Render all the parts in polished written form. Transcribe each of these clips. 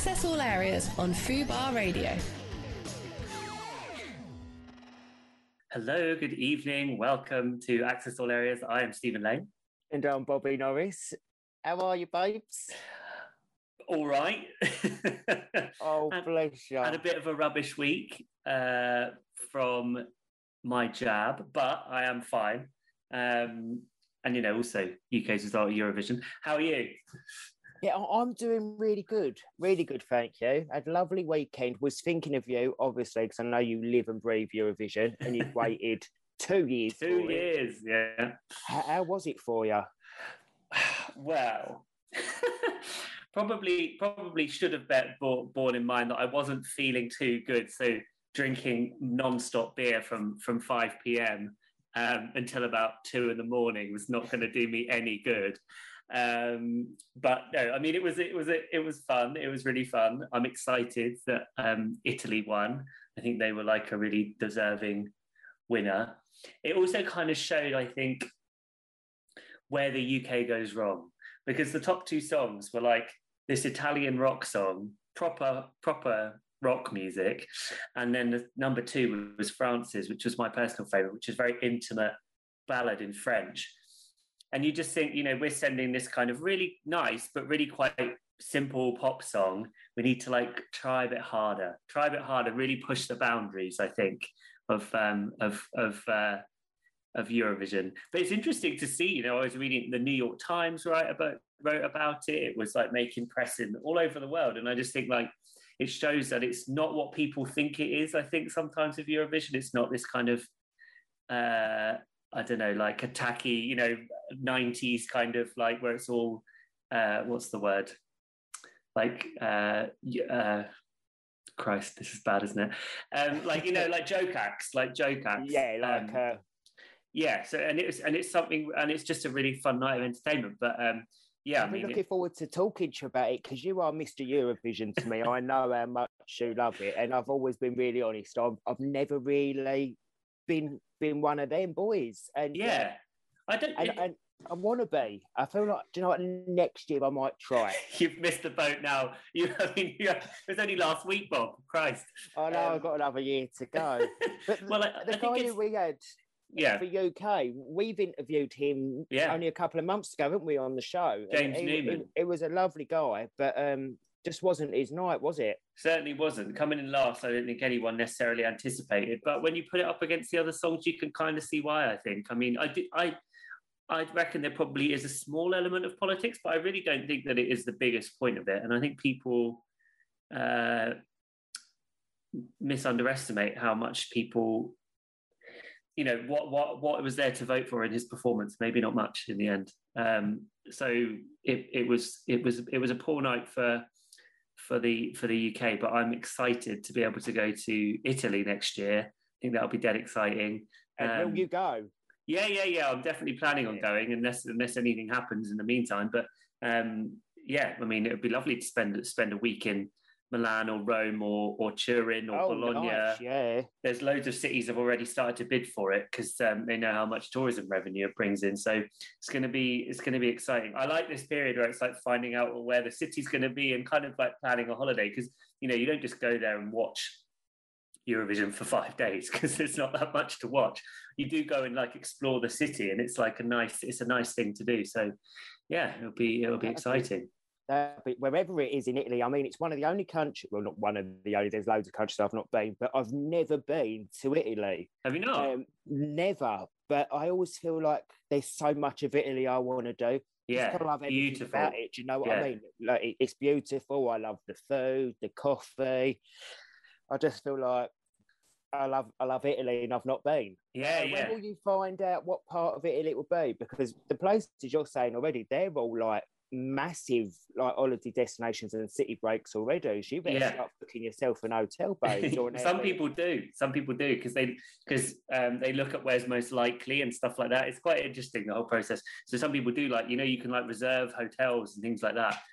Access all areas on Fubar Radio. Hello, good evening. Welcome to Access All Areas. I am Stephen Lane. And I'm Bobby Norris. How are you, babes? All right. Oh, bless you. Had a bit of a rubbish week from my jab, but I am fine. And, you know, also UK's result at Eurovision. How are you? Yeah, I'm doing really good. Really good, thank you. Had a lovely weekend. Was thinking of you, obviously, because I know you live and breathe Eurovision, and you've waited 2 years. 2 years, yeah. How was it for you? Well, probably should have borne in mind that I wasn't feeling too good. So drinking non-stop beer from 5 p.m. Until about 2 in the morning was not going to do me any good. But no, I mean, it was fun. It was really fun. I'm excited that Italy won. I think they were like a really deserving winner. It also kind of showed, I think, where the UK goes wrong, because the top two songs were like this Italian rock song, proper rock music, and then the number two was France's, which was my personal favourite, which is very intimate ballad in French. And you just think, you know, we're sending this kind of really nice but really quite simple pop song. We need to like try a bit harder, really push the boundaries, I think, of Eurovision. But it's interesting to see, you know, I was reading the New York Times wrote about it. It was like making press in all over the world. And I just think like it shows that it's not what people think it is. I think sometimes with Eurovision, it's not this kind of, I don't know, like a tacky, you know, 90s kind of like where it's all, what's the word? Like, Christ, this is bad, isn't it? Like, you know, like joke acts. Yeah, like... Yeah, so and it's something, and it's just a really fun night of entertainment. But yeah, I'm looking forward to talking to you about it, because you are Mr. Eurovision to me. I know how much you love it, and I've always been really honest. I've never really been one of them boys, and yeah, I don't. And I want to be. I feel like, do you know what? Next year I might try. You've missed the boat now. It was only last week, Bob. Christ. I know. I've got another year to go. But well, the guy who we had. Yeah. For UK, we've interviewed him only a couple of months ago, haven't we, on the show? James Newman. It was a lovely guy, but just wasn't his night, was it? Certainly wasn't. Coming in last, I don't think anyone necessarily anticipated. But when you put it up against the other songs, you can kind of see why, I think. I mean, I reckon there probably is a small element of politics, but I really don't think that it is the biggest point of it. And I think people misunderestimate how much people... You know what was there to vote for in his performance? Maybe not much in the end. So it was a poor night for the UK. But I'm excited to be able to go to Italy next year. I think that'll be dead exciting. And will you go? Yeah. I'm definitely planning on going unless anything happens in the meantime. But yeah, I mean, it would be lovely to spend a week in Milan or Rome or Turin or Bologna. Nice, yeah. There's loads of cities have already started to bid for it because they know how much tourism revenue it brings in. So it's going to be exciting. I like this period where it's like finding out where the city's going to be and kind of like planning a holiday, because you know you don't just go there and watch Eurovision for 5 days because there's not that much to watch. You do go and like explore the city, and it's like a nice thing to do. So yeah, it'll be exciting. Wherever it is in Italy, I mean, it's one of the only countries, well, not one of the only, there's loads of countries I've not been, but I've never been to Italy. Have you not? Never, but I always feel like there's so much of Italy I want to do. Yeah, I love beautiful about it. Do you know what I mean? Like, it's beautiful. I love the food, the coffee. I just feel like I love Italy, and I've not been. Yeah. When will you find out what part of Italy it will be? Because the places you're saying already, they're all like massive, like holiday destinations and city breaks already. So you better start booking yourself an hotel base. Some people do because they look at where's most likely and stuff like that. It's quite interesting, the whole process. So some people do, like, you know, you can like reserve hotels and things like that.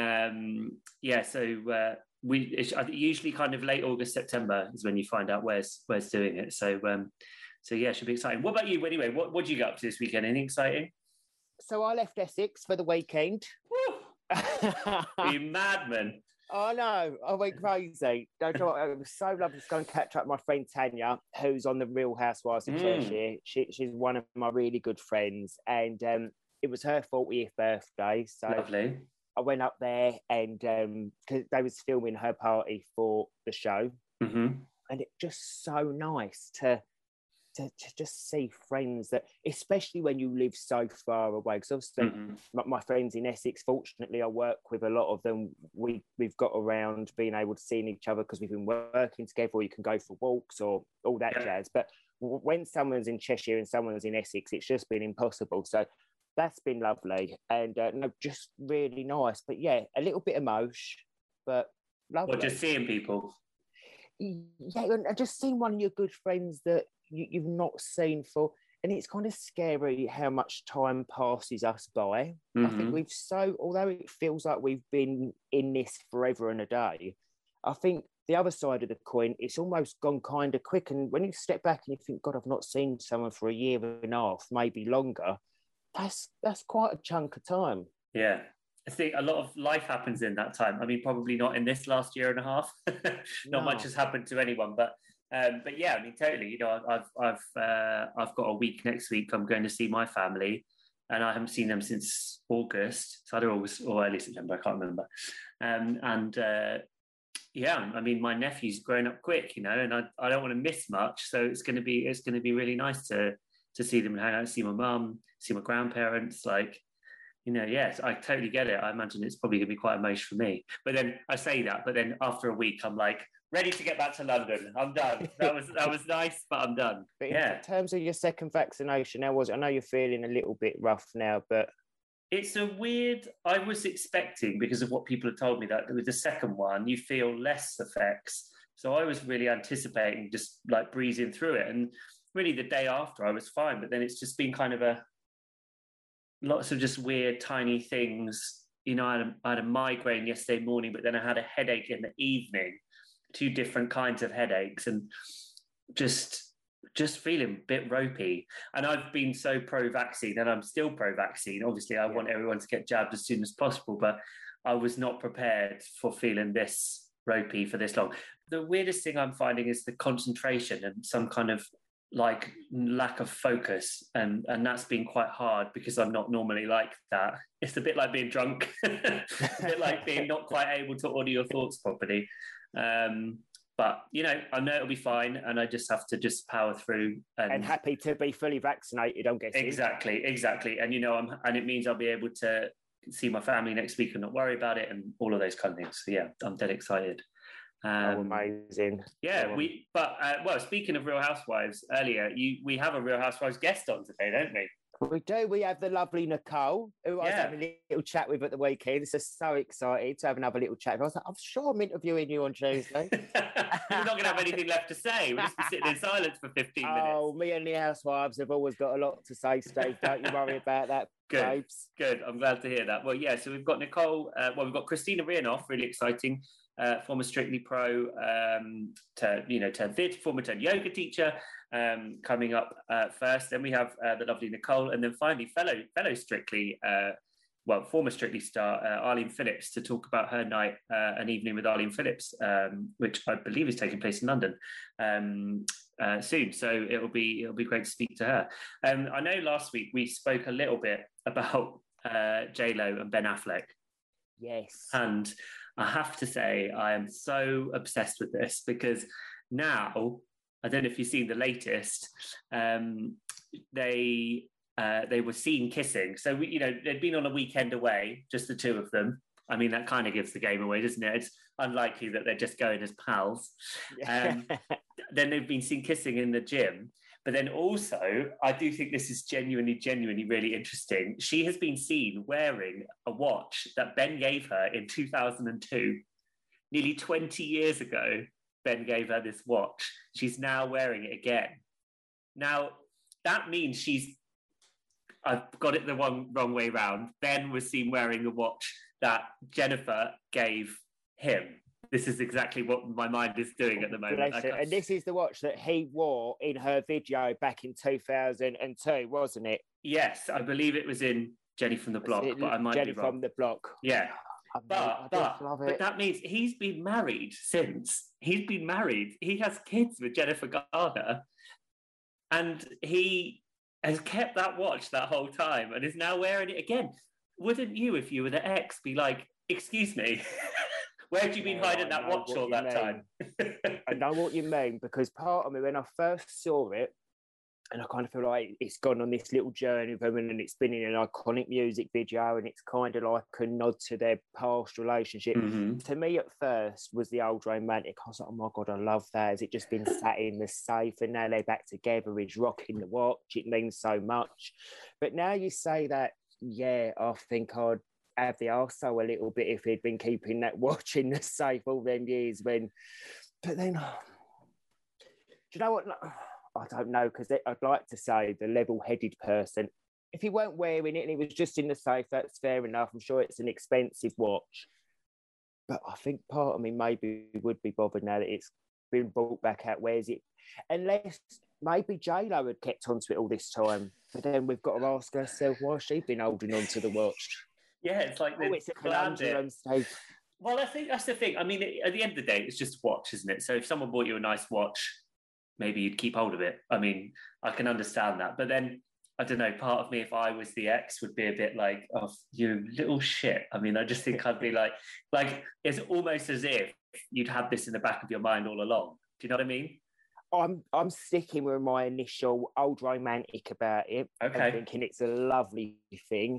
So it's usually kind of late August, September is when you find out where's doing it. So yeah, it should be exciting. What about you anyway? What did you get up to this weekend? Anything exciting? So I left Essex for the weekend. You madman. Oh no, I went crazy. Don't you know what? It was so lovely to go and catch up with my friend Tanya, who's on the Real Housewives of Cheshire. She's one of my really good friends, and it was her 40th birthday. So lovely. I went up there, and because they was filming her party for the show, and it's just so nice to just see friends that, especially when you live so far away. Because obviously, my friends in Essex, fortunately, I work with a lot of them. We've got around being able to see each other because we've been working together, or you can go for walks or all that jazz. But when someone's in Cheshire and someone's in Essex, it's just been impossible. So that's been lovely and no, just really nice. But yeah, a little bit emotion, but lovely. Or just seeing people. Yeah, and just seeing one of your good friends that you've not seen for, and it's kind of scary how much time passes us by. I think although it feels like we've been in this forever and a day, I think the other side of the coin, it's almost gone kind of quick. And when you step back and you think, God, I've not seen someone for a year and a half, maybe longer, that's quite a chunk of time. Yeah. I think a lot of life happens in that time. I mean, probably not in this last year and a half. Not much has happened to anyone, but yeah, I mean, totally. You know, I've got a week next week. I'm going to see my family, and I haven't seen them since August. It's either August or early September. I can't remember. Yeah, I mean, my nephew's grown up quick, you know, and I don't want to miss much. So it's going to be really nice to see them and hang out, see my mum, see my grandparents, like. You know, yes, I totally get it. I imagine it's probably going to be quite emotional for me. But then I say that, but then after a week, I'm like, ready to get back to London. I'm done. That was nice, but I'm done. But in terms of your second vaccination, I know you're feeling a little bit rough now, but it's a weird. I was expecting, because of what people have told me, that with the second one, you feel less effects. So I was really anticipating just like breezing through it, and really the day after I was fine. But then it's just been kind of lots of just weird, tiny things. You know, I had a migraine yesterday morning, but then I had a headache in the evening, 2 different kinds of headaches, and just feeling a bit ropey. And I've been so pro-vaccine, and I'm still pro-vaccine. Obviously, I want everyone to get jabbed as soon as possible, but I was not prepared for feeling this ropey for this long. The weirdest thing I'm finding is the concentration and some kind of like lack of focus, and that's been quite hard because I'm not normally like that. It's a bit like being drunk, a bit like being not quite able to order your thoughts properly. But you know, I know it'll be fine, and I just have to just power through. And happy to be fully vaccinated, I'm guessing. Exactly. And you know, and it means I'll be able to see my family next week and not worry about it, and all of those kind of things. So yeah, I'm dead excited. Amazing. Yeah, well, speaking of Real Housewives, earlier we have a Real Housewives guest on today, don't we? We do. We have the lovely Nicole, who I was having a little chat with at the weekend. So excited to have another little chat. I was like, I'm sure I'm interviewing you on Tuesday. You're not going to have anything left to say. We'll just be sitting in silence for 15 minutes. Oh, me and the housewives have always got a lot to say, Steve. Don't you worry about that. Good. I'm glad to hear that. Well, yeah, so we've got Nicole, we've got Christina Rianoff, really exciting, former Strictly Pro, turned theatre performer, turned yoga teacher, coming up first. Then we have the lovely Nicole, and then finally fellow Strictly, former Strictly star, Arlene Phillips, to talk about her night, an evening with Arlene Phillips, which I believe is taking place in London soon. So it'll be great to speak to her. I know last week we spoke a little bit about J-Lo and Ben Affleck. Yes. And I have to say, I am so obsessed with this because now, I don't know if you've seen the latest, they were seen kissing. So, they'd been on a weekend away, just the two of them. I mean, that kind of gives the game away, doesn't it? It's unlikely that they're just going as pals. Then they've been seen kissing in the gym. But then also, I do think this is genuinely really interesting. She has been seen wearing a watch that Ben gave her in 2002. Nearly 20 years ago, Ben gave her this watch. She's now wearing it again. Now, that means I've got it the wrong way round. Ben was seen wearing the watch that Jennifer gave him. This is exactly what my mind is doing at the moment. And this is the watch that he wore in her video back in 2002, wasn't it? Yes, I believe it was in Jenny from the Block, but I might be wrong. Jenny from the Block. Yeah. But that means he's been married since. He's been married. He has kids with Jennifer Garner, and he has kept that watch that whole time and is now wearing it again. Wouldn't you, if you were the ex, be like, excuse me, where have you been hiding that watch all that time? I know what you mean, because part of me, when I first saw it, and I kind of feel like it's gone on this little journey with them, and it's been in an iconic music video, and it's kind of like a nod to their past relationship. Mm-hmm. To me, at first, was the old romantic. I was like, oh my God, I love that. Has it just been sat in the safe, and now they're back together? He's rocking the watch. It means so much. But now you say that, yeah, I think I'd have the arsehole a little bit if he'd been keeping that watch in the safe all them years. But then, do you know what? I don't know, because I'd like to say the level-headed person, if he weren't wearing it and he was just in the safe, that's fair enough. I'm sure it's an expensive watch. But I think part of me maybe would be bothered now that it's been brought back out. Where's it? Unless maybe J-Lo had kept onto it all this time. But then we've got to ask ourselves why she's been holding on to the watch. Yeah, it's like it's a conundrum state. Well, I think that's the thing. I mean, at the end of the day, it's just a watch, isn't it? So if someone bought you a nice watch, maybe you'd keep hold of it. I mean, I can understand that. But then, I don't know, part of me, if I was the ex, would be a bit like, oh, you little shit. I mean, I just think I'd be like, it's almost as if you'd had this in the back of your mind all along. Do you know what I mean? I'm sticking with my initial old romantic about it. Okay. I'm thinking it's a lovely thing.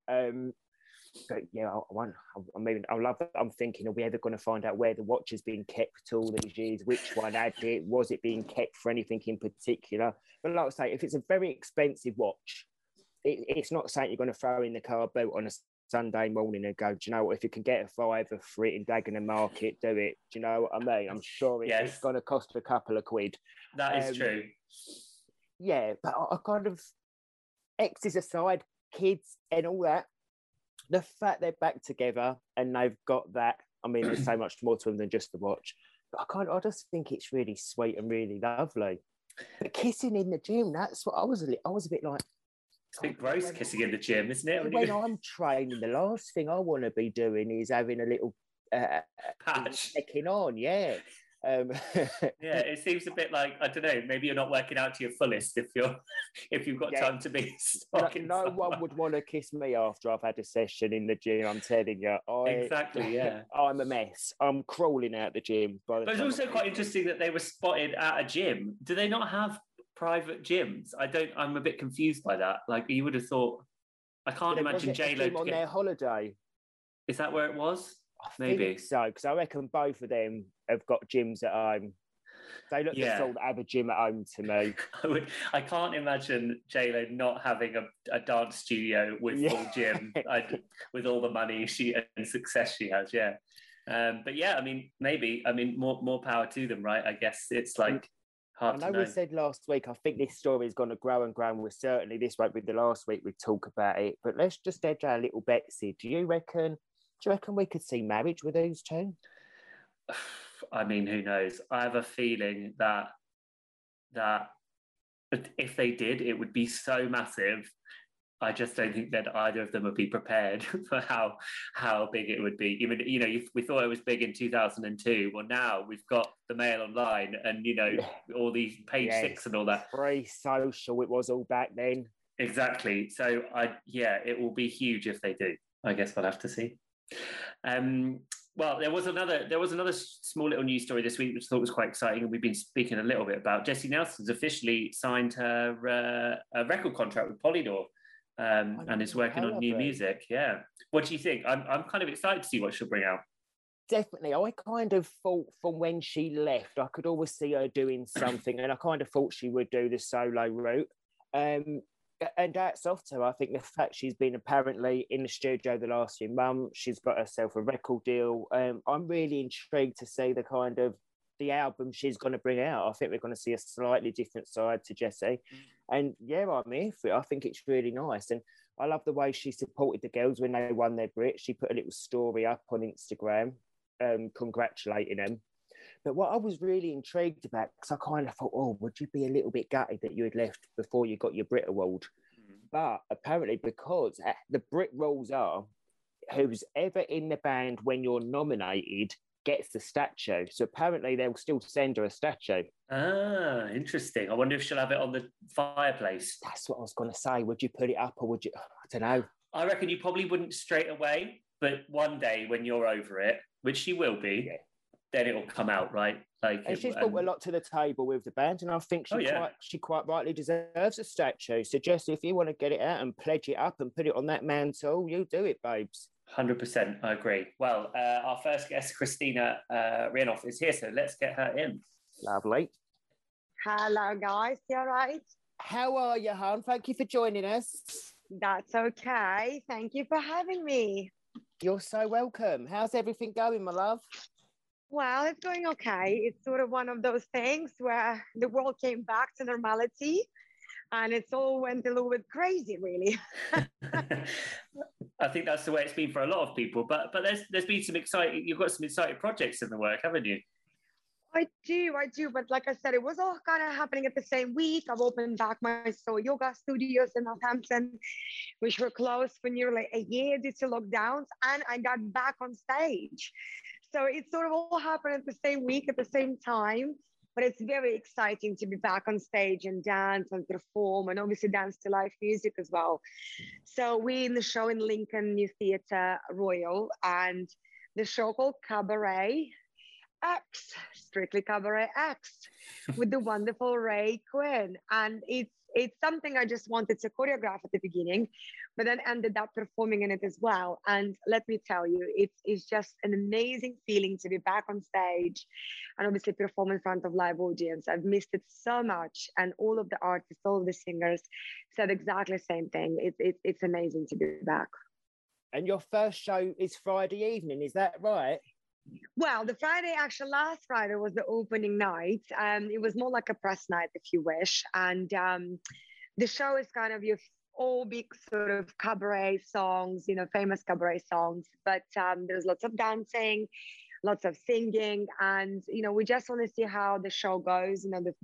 But yeah, I love that. I'm thinking, are we ever going to find out where the watch has been kept all these years? Which one had it? Was it being kept for anything in particular? But like I say, if it's a very expensive watch, it's not something you're going to throw in the car boot on a Sunday morning and go, do you know what? If you can get a $5 for it in Dagenham Market, do it. Do you know what I mean? I'm sure it's going to cost a couple of quid. That is true. Yeah, but I kind of, exes aside, kids and all that, the fact they're back together and they've got that, I mean, there's so much more to them than just the watch. But I just think it's really sweet and really lovely. But kissing in the gym, that's what I was a bit like. It's a bit gross kissing in the gym, isn't it? When I'm training, the last thing I want to be doing is having a little patch. Checking on, yeah. Yeah, it seems a bit like, I don't know, maybe you're not working out to your fullest if you've got time to be stalking no one would want to kiss me after I've had a session in the gym, I'm telling you. Exactly, yeah. I'm a mess. I'm crawling out the gym. But it's also quite interesting that they were spotted at a gym. Do they not have private gyms? I'm a bit confused by that. Like, you would have thought, I can't imagine J-Lo on their holiday. Is that where it was? I think so, because I reckon both of them have got gyms at home. They look the sort that have a gym at home to me. I can't imagine J-Lo not having a dance studio with full gym, with all the money and success she has. Yeah, but yeah, I mean, maybe. I mean, more power to them, right? I guess it's like hard to know. We said last week, I think this story is going to grow and grow, and certainly this won't be the last week we talk about it. But let's just edge our little Betsy. Do you reckon we could see marriage with those two? I mean, who knows? I have a feeling that if they did, it would be so massive. I just don't think that either of them would be prepared for how big it would be. Even, we thought it was big in 2002. Well, now we've got the Mail Online and, all these Page Six and all that. Very social. It was all back then. Exactly. So, it will be huge if they do. I guess we'll have to see. Well, there was another small little news story this week which I thought was quite exciting, and we've been speaking a little bit about. Jesy Nelson's officially signed her a record contract with Polydor, and is working on new music. Yeah, what do you think? I'm kind of excited to see what she'll bring out. Definitely, I kind of thought from when she left, I could always see her doing something, and I kind of thought she would do the solo route. And that's off to her. I think the fact she's been apparently in the studio the last few months, she's got herself a record deal. I'm really intrigued to see the album she's going to bring out. I think we're going to see a slightly different side to Jesy. And yeah, I'm here for it. I think it's really nice. And I love the way she supported the girls when they won their Brit. She put a little story up on Instagram congratulating them. But what I was really intrigued about, because I kind of thought, would you be a little bit gutted that you had left before you got your Brit Award? But apparently, because the Brit rules are, who's ever in the band when you're nominated gets the statue. So apparently they'll still send her a statue. Ah, interesting. I wonder if she'll have it on the fireplace. That's what I was going to say. Would you put it up or would you? I don't know. I reckon you probably wouldn't straight away, but one day when you're over it, which she will be, then it'll come out, right? And she's brought a lot to the table with the band, and I think she quite rightly deserves a statue. So just if you want to get it out and pledge it up and put it on that mantle, you do it, babes. 100%, I agree. Well, our first guest, Kristina Rianoff, is here, so let's get her in. Lovely. Hello, guys. You all right? How are you, hon? Thank you for joining us. That's okay. Thank you for having me. You're so welcome. How's everything going, my love? Well, it's going okay. It's sort of one of those things where the world came back to normality and it's all went a little bit crazy, really. I think that's the way it's been for a lot of people, but there's been you've got some exciting projects in the work, haven't you? I do. But like I said, it was all kind of happening at the same week. I've opened back my soul yoga studios in Northampton, which were closed for nearly a year due to lockdowns. And I got back on stage. So it sort of all happened at the same week, at the same time. But it's very exciting to be back on stage and dance and perform and obviously dance to live music as well. So we're in the show in Lincoln New Theatre Royal, and the show called Cabaret X, Strictly Cabaret X, with the wonderful Ray Quinn. And it's something I just wanted to choreograph at the beginning, but then ended up performing in it as well. And let me tell you, it's just an amazing feeling to be back on stage and obviously perform in front of live audience. I've missed it so much. And all of the artists, all of the singers said exactly the same thing. It's amazing to be back. And your first show is Friday evening, is that right? Well, the Friday, actually, last Friday was the opening night. It was more like a press night, if you wish. And the show is kind of your all big sort of cabaret songs, famous cabaret songs. But there's lots of dancing, lots of singing. And, we just want to see how the show goes.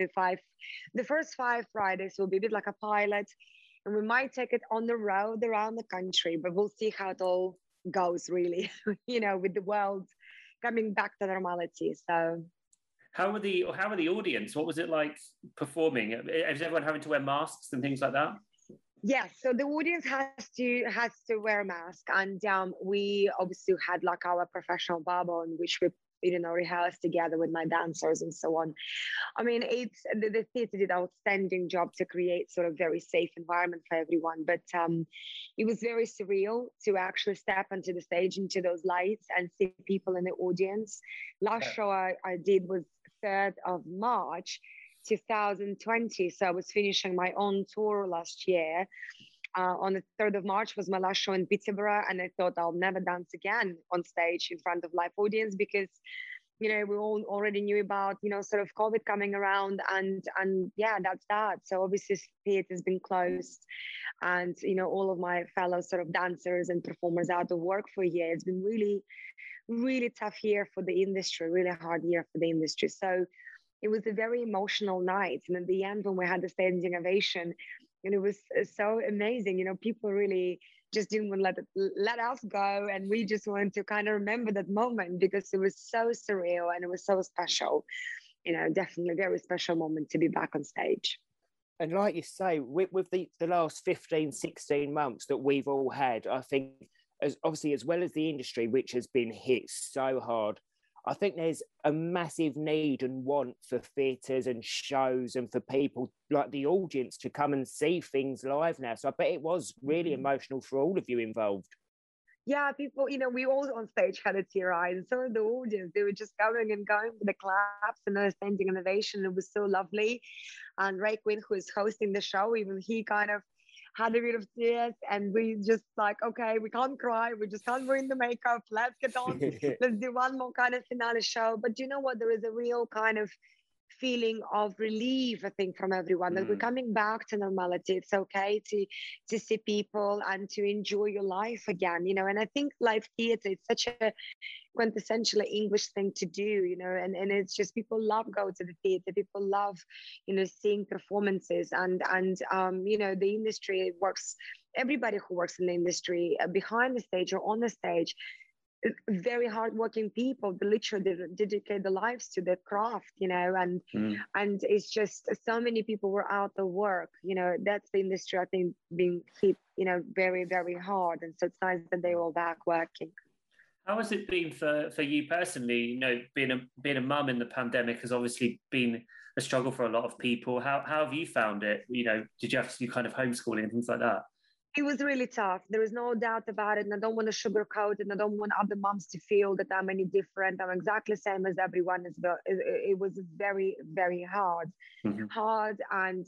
The first 5 Fridays will be a bit like a pilot. And we might take it on the road around the country, but we'll see how it all goes, really, with the world coming back to normality. So how were the audience? What was it like performing? Is everyone having to wear masks and things like that? Yes, so the audience has to wear a mask, and we obviously had like our professional bubble in which we rehearsed together with my dancers and so on. I mean, it's the theatre did an outstanding job to create sort of very safe environment for everyone, but it was very surreal to actually step onto the stage, into those lights, and see people in the audience. Last show I did was 3rd of March 2020, so I was finishing my own tour last year. On the 3rd of March was my last show in Peterborough, and I thought I'll never dance again on stage in front of live audience because, we all already knew about, sort of COVID coming around, and yeah, that's that. So obviously theatre's been closed, and, all of my fellow sort of dancers and performers out of work for a year. It's been really, really tough year for the industry, really hard year for the industry. So it was a very emotional night. And at the end, when we had the standing ovation, and it was so amazing, people really just didn't want to let us go. And we just wanted to kind of remember that moment because it was so surreal and it was so special. Definitely a very special moment to be back on stage. And like you say, with the last 15, 16 months that we've all had, I think, as well as the industry, which has been hit so hard, I think there's a massive need and want for theatres and shows and for people like the audience to come and see things live now. So I bet it was really emotional for all of you involved. Yeah, people, we all on stage had a tear eye, and so did the audience. They were just going and going for the claps and the standing ovation. It was so lovely. And Ray Quinn, who is hosting the show, even he kind of had a bit of tears, and we just like, okay, we can't cry, we just can't ruin the makeup, let's get on, let's do one more kind of finale show. But you know what, there is a real kind of feeling of relief, I think, from everyone, that we're coming back to normality. It's okay to see people and to enjoy your life again, you know. And I think live theatre is such a quintessentially English thing to do, you know, and it's just people love going to the theatre, people love, you know, seeing performances, and you know, the industry works, everybody who works in the industry behind the stage or on the stage, very hardworking people that literally dedicate their lives to their craft, you know, and it's just so many people were out of work, you know. That's the industry, I think, being hit, you know, very, very hard, and so it's nice that they're all back working. How has it been for you personally? You know, being a mum in the pandemic has obviously been a struggle for a lot of people. How have you found it? You know, did you have to do kind of homeschooling and things like that? It was really tough. There is no doubt about it. And I don't want to sugarcoat it. And I don't want other moms to feel that I'm any different. I'm exactly the same as everyone. It was very, very hard. Hard and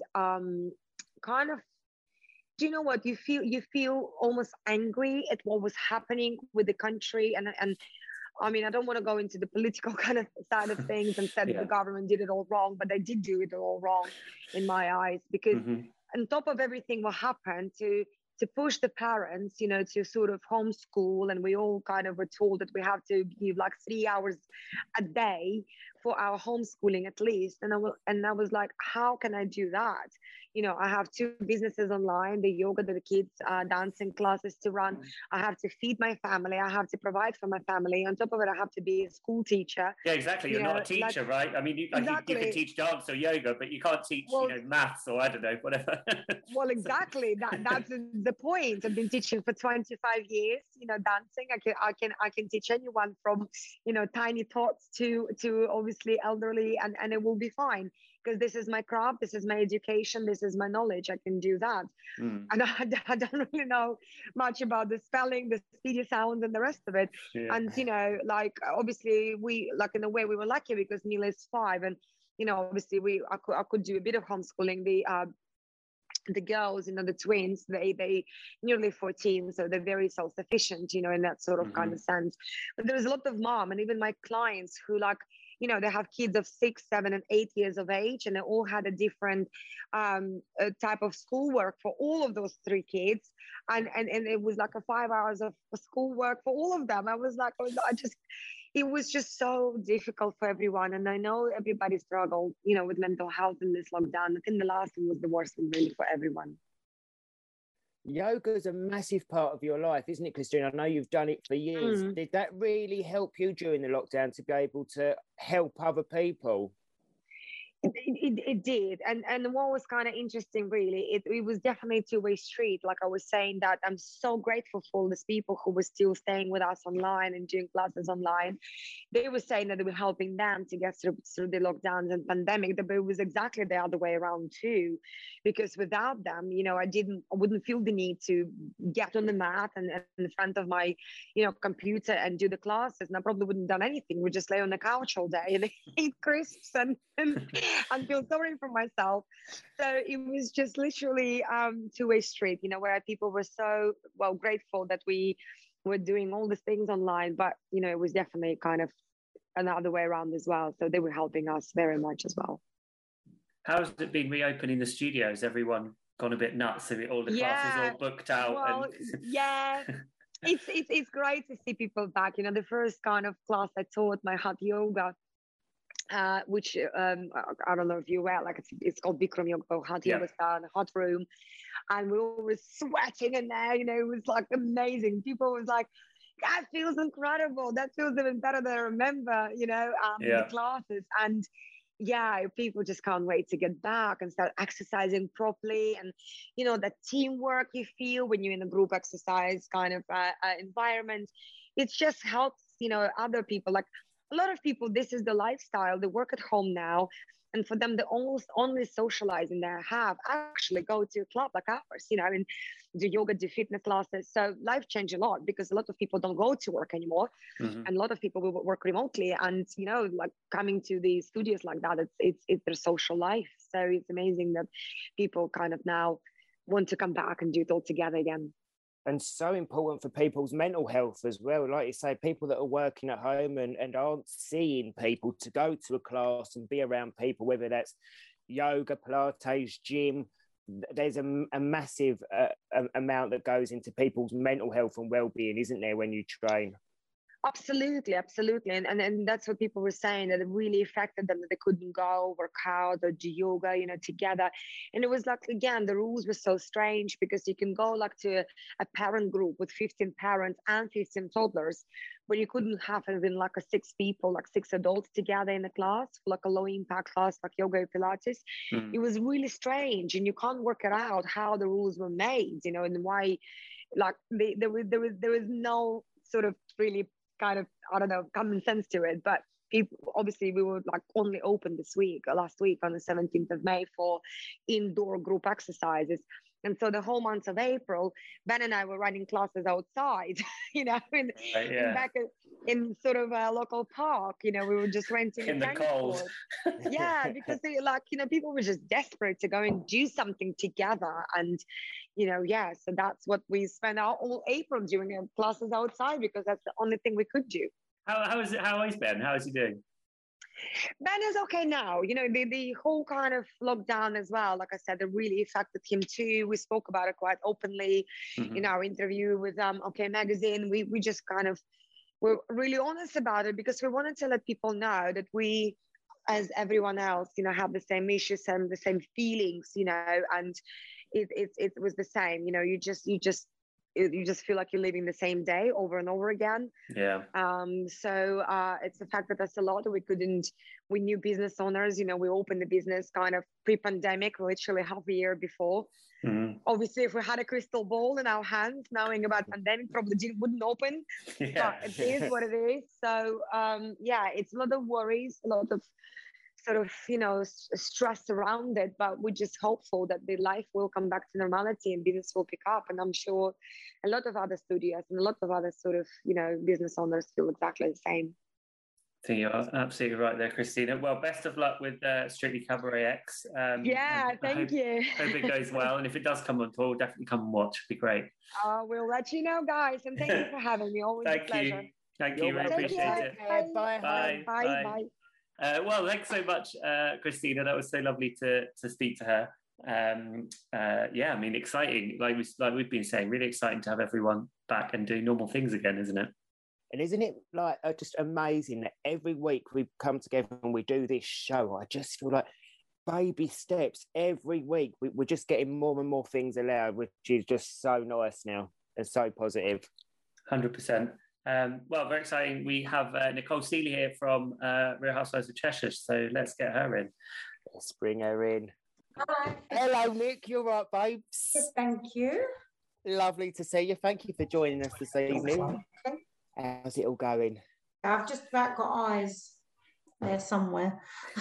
kind of, do you know what? You feel almost angry at what was happening with the country. And I mean, I don't want to go into the political kind of side of things and say that the government did it all wrong, but they did do it all wrong in my eyes, because on top of everything what happened, to push the parents, you know, to sort of homeschool, and we all kind of were told that we have to give like 3 hours a day for our homeschooling at least. And I was like, how can I do that? You know, I have 2 businesses online, the yoga, the kids dancing classes to run. I have to feed my family. I have to provide for my family. On top of it, I have to be a school teacher. Yeah, exactly. You're not a teacher, right? I mean, you can teach dance or yoga, but you can't teach, you know, maths or I don't know, whatever. Well, exactly. That's the point. I've been teaching for 25 years. You know, dancing. I can teach anyone from, you know, tiny tots to obviously elderly, and it will be fine, because this is my craft, this is my education, this is my knowledge. I can do that. And I don't really know much about the spelling, the speedy sounds, and the rest of it. And, you know, like, obviously we, like, in a way we were lucky because Mila is 5, and, you know, obviously I could do a bit of homeschooling. The girls, you know, the twins, they nearly 14, so they're very self-sufficient, you know, in that sort of kind of sense. But there's a lot of mom, and even my clients who, like, you know, they have kids of 6, 7, and 8 years of age, and they all had a different type of schoolwork for all of those 3 kids, and it was like a 5 hours of schoolwork for all of them. I was like, it was just so difficult for everyone. And I know everybody struggled, you know, with mental health in this lockdown. I think the last one was the worst one, really, for everyone. Yoga is a massive part of your life, isn't it, Christine? I know you've done it for years. Did that really help you during the lockdown to be able to help other people? It did, and what was kind of interesting, really, it was definitely a two-way street. Like I was saying, that I'm so grateful for all these people who were still staying with us online and doing classes online. They were saying that they were helping them to get through the lockdowns and pandemic, but it was exactly the other way around too, because without them, you know, I wouldn't feel the need to get on the mat and in front of my, you know, computer and do the classes, and I probably wouldn't have done anything. We'd just lay on the couch all day and eat crisps and feel sorry for myself. So it was just literally two-way street, you know, where people were so grateful that we were doing all these things online, but you know, it was definitely kind of another way around as well. So they were helping us very much as well. How's it been reopening the studios? Everyone gone a bit nuts? All the classes all booked out? Well, yeah. It's great to see people back. You know, the first kind of class I taught, my hot yoga, which I don't know if you were, like, it's called Bikram yoga, hot yoga style, in a hot room, and we all were sweating in there. You know, it was like amazing. People was like, that feels incredible. That feels even better than I remember. You know, the classes. And yeah, people just can't wait to get back and start exercising properly. And you know, that teamwork you feel when you're in a group exercise kind of environment, it just helps, you know, other people. Like, a lot of people, this is the lifestyle. They work at home now, and for them, the almost only socializing they have actually go to a club like ours. You know, I mean, do yoga, do fitness classes. So life changed a lot because a lot of people don't go to work anymore, and a lot of people will work remotely. And you know, like, coming to the studios like that, it's their social life. So it's amazing that people kind of now want to come back and do it all together again. and so important for people's mental health as well. Like you say, people that are working at home and aren't seeing people, to go to a class and be around people, whether that's yoga, Pilates, gym. There's a massive amount that goes into people's mental health and well-being, isn't there, when you train? Absolutely. And that's what people were saying, that it really affected them, that they couldn't go work out or do yoga, together. And it was like, again, the rules were so strange, because you can go like to a parent group with 15 parents and 15 toddlers, but you couldn't have even like 6 people, like 6 adults together in a class, like a low impact class, like yoga or Pilates. It was really strange, and you can't work it out how the rules were made, and why, like there was no sort of really kind of, I don't know, common sense to it. But people, obviously, we were like only open last week on the 17th of May for indoor group exercises. And so the whole month of April, Ben and I were running classes outside, in back in sort of a local park. We were just renting in the cold. Yeah, because they people were just desperate to go and do something together. And, so that's what we spent our all April doing, classes outside, because that's the only thing we could do. How is it? How is Ben? How is he doing? Ben is okay now. The whole kind of lockdown as well, like I said, it really affected him too. We spoke about it quite openly in our interview with OK Magazine. We just kind of were really honest about it, because we wanted to let people know that we, as everyone else, have the same issues and the same feelings, and it was the same. You just feel like you're living the same day over and over again. Yeah. So it's affected us a lot. We knew business owners, we opened the business kind of pre-pandemic, literally half a year before. Obviously, if we had a crystal ball in our hands, knowing about pandemic, probably wouldn't open. Yeah. But it is what it is. So it's a lot of worries, a lot of sort of, stress around it, but we're just hopeful that the life will come back to normality and business will pick up. And I'm sure a lot of other studios and a lot of other sort of, business owners feel exactly the same. I think you're absolutely right there, Christina. Well, best of luck with Strictly Cabaret X. Thank you. Hope it goes well. And if it does come on tour, definitely come and watch. It'd be great. We'll let you know, guys. And thank you for having me. Always a pleasure. Thank you. Really appreciate it. Bye. Bye. Well, thanks so much, Christina. That was so lovely to speak to her. I mean, exciting. Like we've been saying, really exciting to have everyone back and do normal things again, isn't it? And isn't it like just amazing that every week we come together and we do this show? I just feel like baby steps every week. We're just getting more and more things allowed, which is just so nice now and so positive. 100%. Well, very exciting. We have Nicole Seeley here from Real Housewives of Cheshire, so let's get her in. Let's bring her in. Hi. Hello, Nick. You're right, babes. Yes, thank you. Lovely to see you. Thank you for joining us this evening. Okay. How's it all going? I've just about got eyes there somewhere.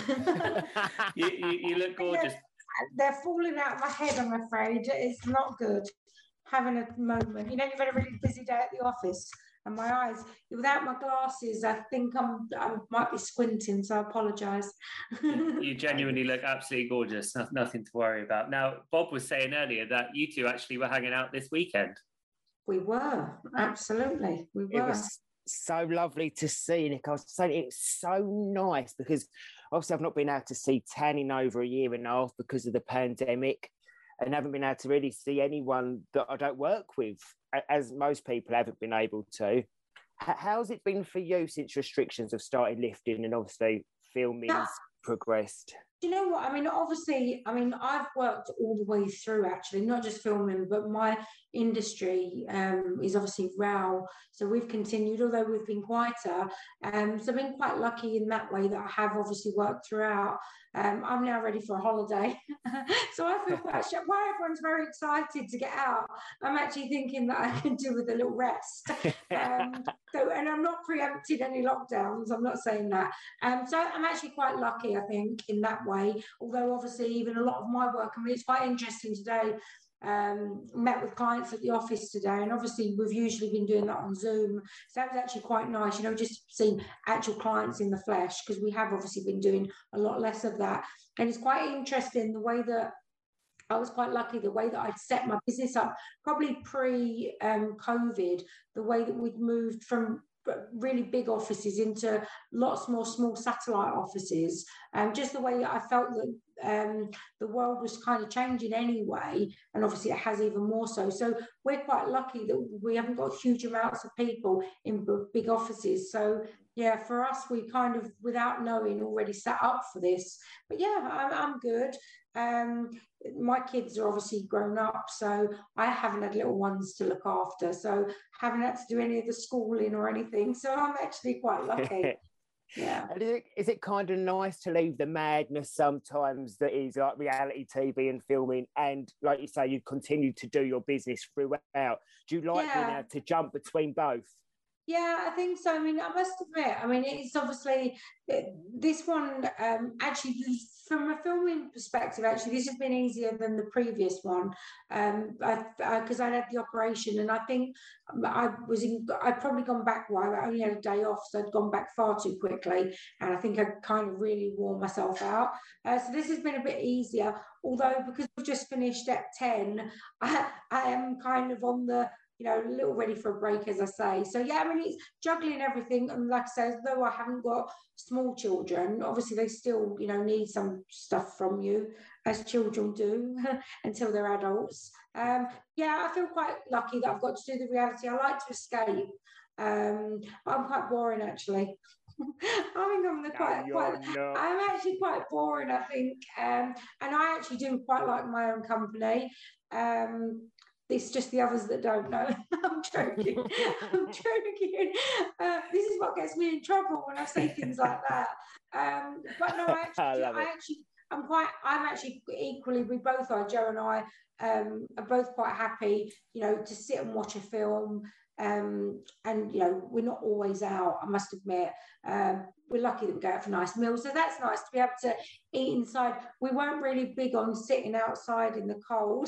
you look gorgeous. They're falling out of my head, I'm afraid. It's not good having a moment. You've had a really busy day at the office. And my eyes, without my glasses, I think I might be squinting, so I apologise. You genuinely look absolutely gorgeous. Nothing to worry about. Now, Bob was saying earlier that you two actually were hanging out this weekend. We were, absolutely. We were. It was so lovely to see, Nick. I was saying it's so nice because obviously I've not been able to see Tan in over a year and a half because of the pandemic, and haven't been able to really see anyone that I don't work with, as most people haven't been able to. How's it been for you since restrictions have started lifting and obviously filming's progressed? Do you know what? Obviously, I've worked all the way through, actually, not just filming, but my industry is obviously RAW. So we've continued, although we've been quieter. So I've been quite lucky in that way that I have obviously worked throughout. I'm now ready for a holiday. So I feel quite while everyone's very excited to get out, I'm actually thinking that I can do with a little rest. And I'm not preempted any lockdowns, I'm not saying that. So I'm actually quite lucky, I think, in that way. Although obviously even a lot of my work, it's quite interesting today. Met with clients at the office today, and obviously we've usually been doing that on Zoom, so that was actually quite nice, just seeing actual clients in the flesh, because we have obviously been doing a lot less of that. And it's quite interesting the way that I was quite lucky the way that I'd set my business up, probably pre-COVID, the way that we'd moved from really big offices into lots more small satellite offices. Just the way I felt that the world was kind of changing anyway, and obviously it has even more so. So we're quite lucky that we haven't got huge amounts of people in big offices. So yeah, for us, we kind of, without knowing, already set up for this. But yeah, I'm good. My kids are obviously grown up, so I haven't had little ones to look after, so haven't had to do any of the schooling or anything. So I'm actually quite lucky. Yeah. And is it kind of nice to leave the madness sometimes that is like reality TV and filming, and like you say, you continue to do your business throughout? Do you like being able to jump between both? Yeah, I think so. I mean, I must admit, I mean, it's obviously this one, actually, from a filming perspective, actually, this has been easier than the previous one, because I had the operation, and I think I'd probably gone back, well, I only had a day off, so I'd gone back far too quickly, and I think I kind of really wore myself out. So this has been a bit easier, although because we've just finished at 10, I am kind of on the, a little ready for a break, as I say. So yeah, I mean, it's juggling everything. And like I said, though I haven't got small children, obviously they still, need some stuff from you, as children do, until they're adults. Yeah, I feel quite lucky that I've got to do the reality. I like to escape. I'm quite boring, actually. I'm actually quite boring, I think. And I actually do quite like my own company. It's just the others that don't know. I'm joking. I'm joking. This is what gets me in trouble when I say things like that. But no, I'm actually equally, we both are, Joe and I are both quite happy, to sit and watch a film. And we're not always out, I must admit. We're lucky that we go out for nice meals, so that's nice to be able to eat inside. We weren't really big on sitting outside in the cold.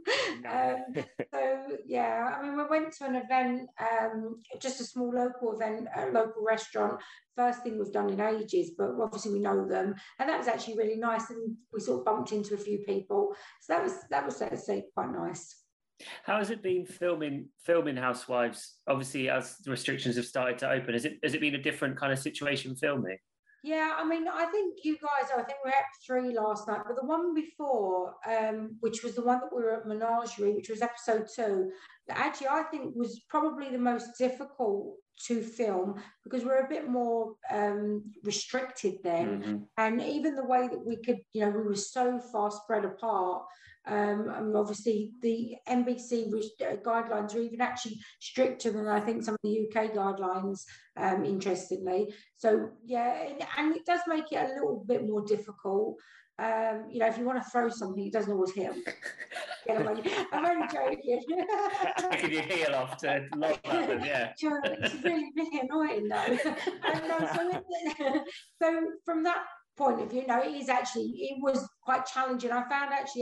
So yeah, I mean, we went to an event, just a small local event, a local restaurant, first thing we've done in ages, but obviously we know them, and that was actually really nice, and we sort of bumped into a few people, so that was let's say, quite nice. How has it been filming Housewives? Obviously, as the restrictions have started to open, has it been a different kind of situation filming? Yeah, I mean, I think you guys, I think we were at 3 last night, but the one before, which was the one that we were at Menagerie, which was episode 2, that actually I think was probably the most difficult to film, because we're a bit more restricted then. Mm-hmm. And even the way that we could, we were so far spread apart. And obviously the NBC guidelines are even actually stricter than I think some of the UK guidelines, interestingly. So yeah, and it does make it a little bit more difficult. If you want to throw something, it doesn't always hit them. I'm only joking. Taking your heel off to lock at them, yeah. It's really, really annoying though. So from that point of view, it was quite challenging. I found actually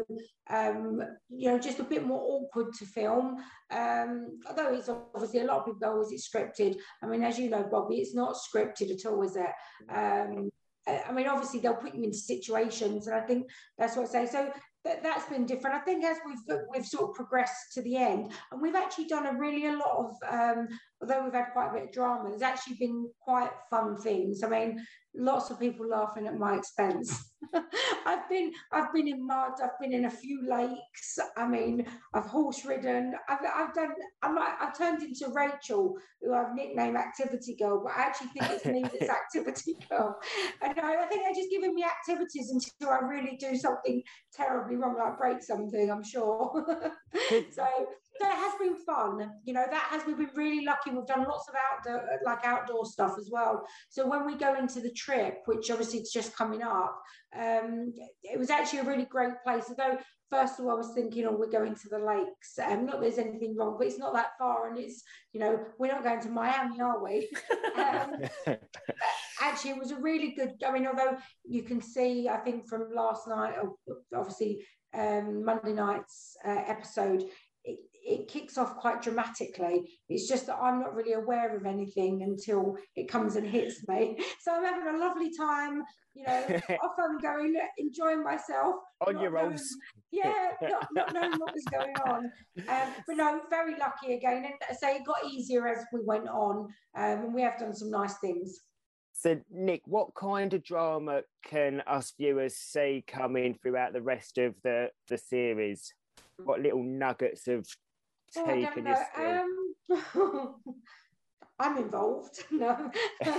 Ep2 just a bit more awkward to film, although it's obviously, a lot of people go, is it scripted? I mean, as you know, Bobby, it's not scripted at all, is it? I mean, obviously they'll put you into situations, and I think that's what I say. So that's been different. I think as we've sort of progressed to the end, and we've actually done a lot of, although we've had quite a bit of drama, there's actually been quite fun things. I mean, lots of people laughing at my expense. I've been in mud. I've been in a few lakes. I mean, I've horse ridden. I've turned into Rachel, who I've nicknamed Activity Girl, but I actually think it's me that's Activity Girl. I think they're just giving me activities until I really do something terribly wrong, like break something, I'm sure. So it has been fun. We've been really lucky. We've done lots of outdoor stuff as well. So when we go into the trip, which obviously it's just coming up, it was actually a really great place. Although first of all, I was thinking, we're going to the lakes. Not that there's anything wrong, but it's not that far, and it's, we're not going to Miami, are we? Actually, it was a really good. I mean, although you can see, I think from last night, obviously Monday night's episode, it kicks off quite dramatically. It's just that I'm not really aware of anything until it comes and hits me. So I'm having a lovely time, off I'm going, enjoying myself. On your rolls. Yeah, not knowing what was going on. But no, very lucky again. And I say it got easier as we went on, and we have done some nice things. So, Nick, what kind of drama can us viewers see coming throughout the rest of the series? What little nuggets of tea can you spill? I'm involved. No.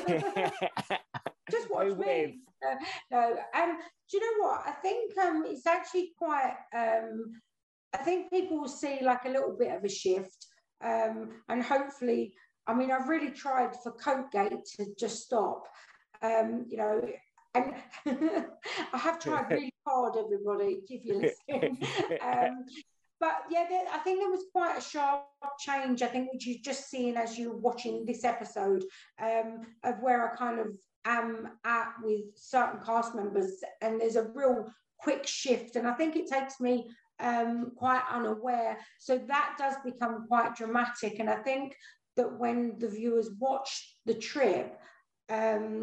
Just watch me. No. Do you know what? I think it's actually quite... I think people will see like a little bit of a shift. And hopefully... I mean, I've really tried for Coatgate to just stop, and I have tried really hard, everybody, if you're listening. But yeah, I think there was quite a sharp change, I think, which you've just seen as you're watching this episode, of where I kind of am at with certain cast members, and there's a real quick shift, and I think it takes me quite unaware. So that does become quite dramatic, and I think that when the viewers watch the trip, they,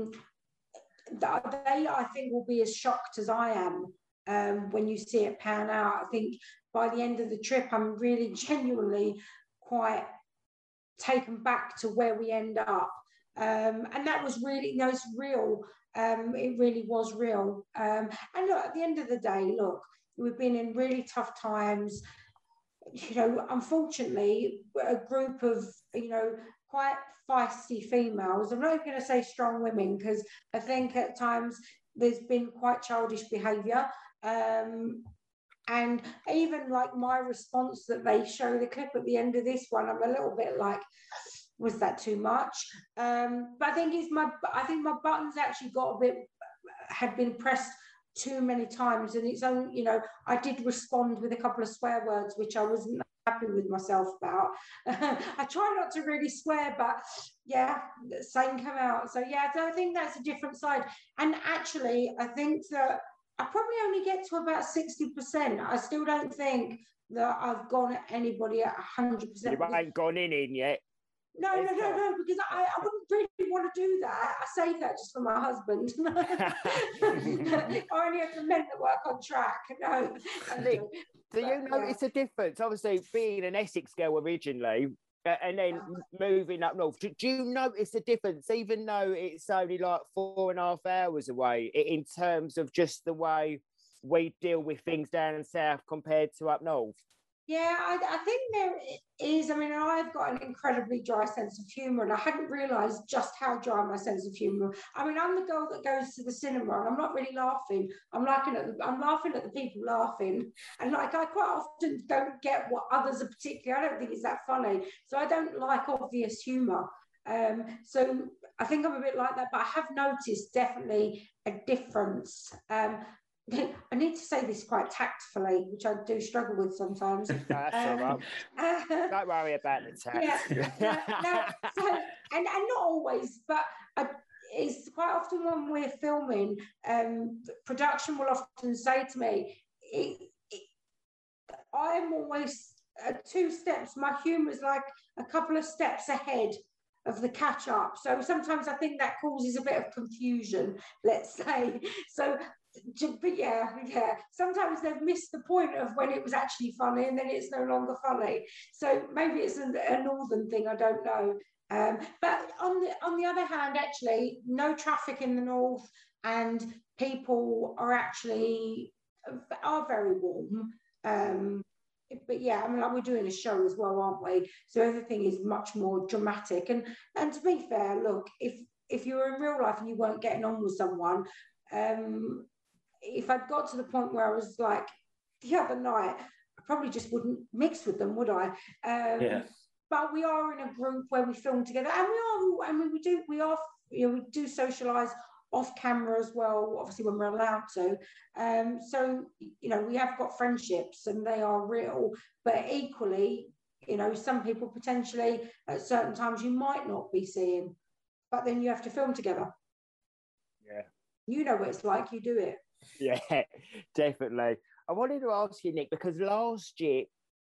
I think, will be as shocked as I am when you see it pan out. I think by the end of the trip, I'm really genuinely quite taken back to where we end up. And that was really, it's real. It really was real. And look, at the end of the day, look, we've been in really tough times. Unfortunately, a group of, quite feisty females. I'm not even going to say strong women, because I think at times there's been quite childish behaviour. And even like my response that they show the clip at the end of this one, I'm a little bit like, was that too much? But I think my buttons actually had been pressed too many times, and it's only, I did respond with a couple of swear words, which I wasn't happy with myself about. I try not to really swear, but yeah, the same come out. So yeah, I think that's a different side. And actually, I think that I probably only get to about 60%. I still don't think that I've gone at anybody at 100%. You ain't gone in yet. No, because I wouldn't really want to do that. I say that just for my husband. I only have the men that work on track. No. Do you notice a difference? Obviously, being an Essex girl originally, and then moving up north, do you notice a difference, even though it's only like 4.5 hours away, in terms of just the way we deal with things down south compared to up north? Yeah, I think there is. I mean, I've got an incredibly dry sense of humour, and I hadn't realised just how dry my sense of humour. I mean, I'm the girl that goes to the cinema, and I'm not really laughing. I'm laughing at the people laughing, and like I quite often don't get what others are particularly. I don't think it's that funny, so I don't like obvious humour. So I think I'm a bit like that, but I have noticed definitely a difference. I need to say this quite tactfully, which I do struggle with sometimes. That's all right. Don't worry about the tact. Yeah, and not always, but it's quite often when we're filming, production will often say to me, I'm always 2 steps. My humour is like a couple of steps ahead of the catch up. So sometimes I think that causes a bit of confusion, let's say. So, but yeah. Sometimes they've missed the point of when it was actually funny, and then it's no longer funny. So maybe it's a northern thing. I don't know. But on the other hand, actually, no traffic in the north, and people are very warm. But yeah, I mean, like, we're doing a show as well, aren't we? So everything is much more dramatic. And to be fair, look, if you were in real life and you weren't getting on with someone, if I'd got to the point where I was like the other night, I probably just wouldn't mix with them, would I? Yeah. But we are in a group where we film together, and we do socialise off camera as well, obviously when we're allowed to. So we have got friendships, and they are real. But equally, some people potentially at certain times you might not be seeing, but then you have to film together. Yeah. You know what it's like. You do it. Yeah, definitely. I wanted to ask you, Nick, because last year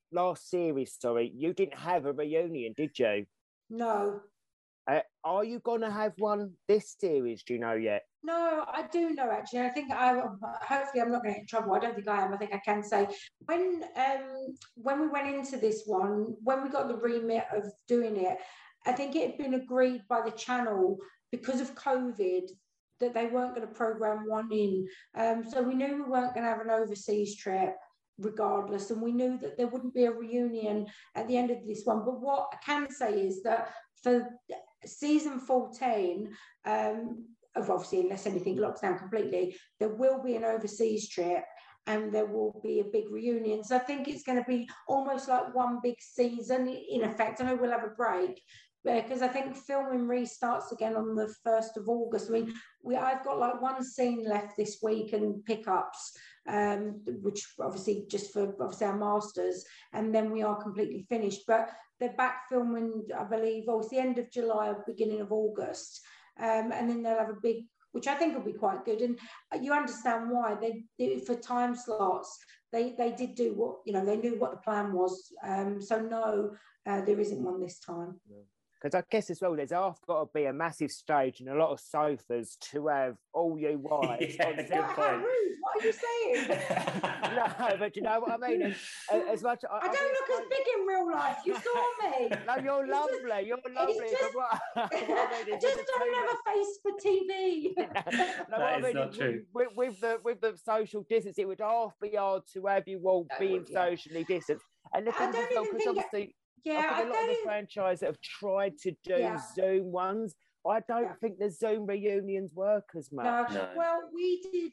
last series, sorry, you didn't have a reunion, did you? No. Are you going to have one this series? Do you know yet? No, I do know actually. I think hopefully I'm not going to get in trouble. I don't think I am. I think I can say when we went into this one, when we got the remit of doing it, I think it had been agreed by the channel because of COVID that they weren't going to program one in. So we knew we weren't going to have an overseas trip regardless, and we knew that there wouldn't be a reunion at the end of this one. But what I can say is that for season 14, obviously unless anything locks down completely, there will be an overseas trip and there will be a big reunion. So I think it's going to be almost like one big season in effect. I know we'll have a break because I think filming restarts again on the 1st of August. I mean, I've got like one scene left this week and pickups, which obviously just for obviously our masters, and then we are completely finished. But they're back filming, I believe, it's the end of July or beginning of August. And then they'll have a big, which I think will be quite good. And you understand why they for time slots, they did do what, they knew what the plan was. So no, there isn't one this time. Because I guess as well, there's got to be a massive stage and a lot of sofas to have all you wives. How rude! What are you saying? No, but you know what I mean. As much I don't look as big in real life. You saw me. No, you're lovely. You're lovely. I just don't have a face for TV. That is not true. With the social distance, it would half be hard to have you all being socially distanced. And the thing is, because obviously. I think a lot of the franchise that have tried to do Zoom ones, I don't think the Zoom reunions work as much. No. Well, we did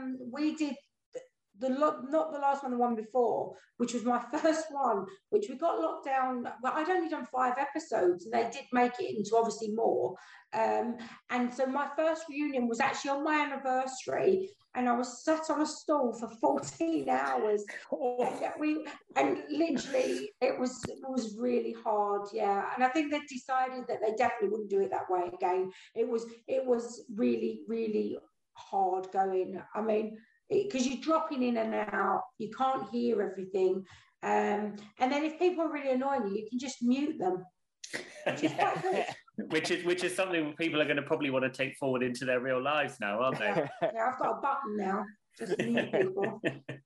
not the last one, the one before, which was my first one, which we got locked down. Well, I'd only done 5 episodes, and they did make it into obviously more. And so my first reunion was actually on my anniversary, and I was sat on a stool for 14 hours. And literally, it was really hard, yeah. And I think they decided that they definitely wouldn't do it that way again. It was really, really hard going. I mean, because you're dropping in and out, you can't hear everything. And then if people are really annoying you, you can just mute them. Which is quite good. Which is something people are going to probably want to take forward into their real lives now, aren't they? Yeah, I've got a button now. Just mute people.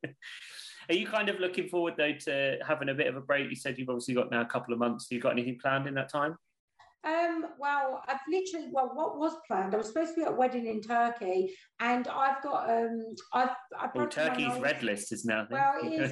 Are you kind of looking forward though to having a bit of a break? You said you've obviously got now a couple of months. Have you got anything planned in that time? Well, what was planned? I was supposed to be at a wedding in Turkey, and I've got Turkey's red list is now. Well, it is.